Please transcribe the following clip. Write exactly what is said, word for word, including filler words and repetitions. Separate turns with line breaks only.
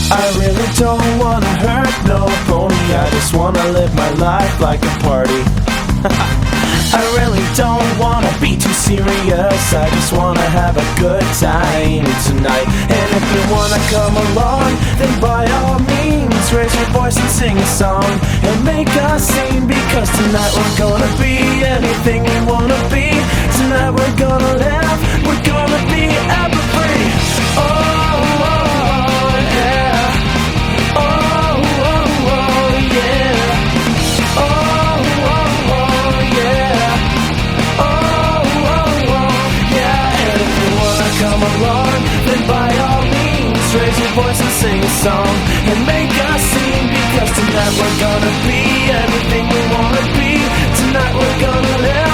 I really don't wanna hurt nobody, I just wanna live my life like a party. I really don't wanna be too serious, I just wanna have a good time tonight. And if you wanna come along, then by all means raise your voice and sing a song and make a scene, because tonight we're gonna be anything we wanna be. Tonight we're gonna laugh, we're gonna be ever free. Oh, oh, oh yeah. Oh, oh, oh yeah. Oh, oh, oh yeah. Oh, oh, oh yeah. And if you wanna come along, then by all means raise your voice and sing a song and make a scene, because tonight we're gonna be everything we wanna be. Tonight we're gonna live.